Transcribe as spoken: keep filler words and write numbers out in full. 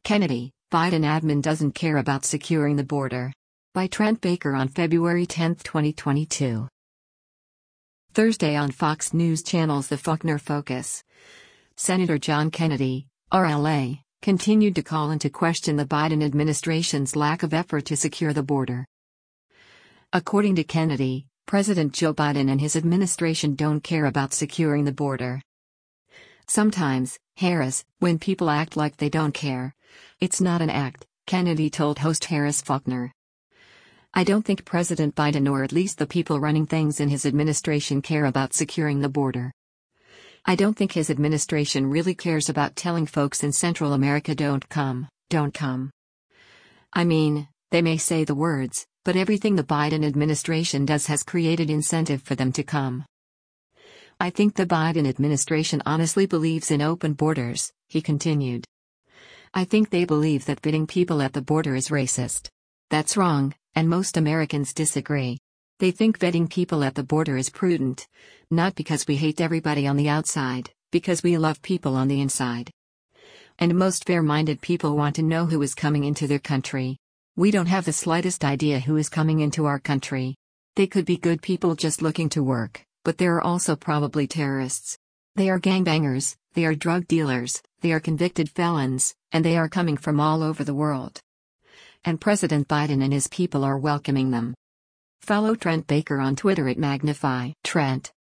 Kennedy, Biden admin doesn't care about securing the border. By Trent Baker on February tenth, twenty twenty-two. Thursday on Fox News Channel's The Faulkner Focus. Senator John Kennedy, R L A, continued to call into question the Biden administration's lack of effort to secure the border. According to Kennedy, President Joe Biden and his administration don't care about securing the border. Sometimes, Harris, when people act like they don't care, it's not an act, Kennedy told host Harris Faulkner. I don't think President Biden or at least the people running things in his administration care about securing the border. I don't think his administration really cares about telling folks in Central America don't come, don't come. I mean, they may say the words, but everything the Biden administration does has created incentive for them to come. I think the Biden administration honestly believes in open borders, he continued. I think they believe that vetting people at the border is racist. That's wrong, and most Americans disagree. They think vetting people at the border is prudent, not because we hate everybody on the outside, because we love people on the inside. And most fair-minded people want to know who is coming into their country. We don't have the slightest idea who is coming into our country. They could be good people just looking to work, but there are also probably terrorists. They are gangbangers, they are drug dealers, they are convicted felons, and they are coming from all over the world. And President Biden and his people are welcoming them. Follow Trent Baker on Twitter at Magnify Trent.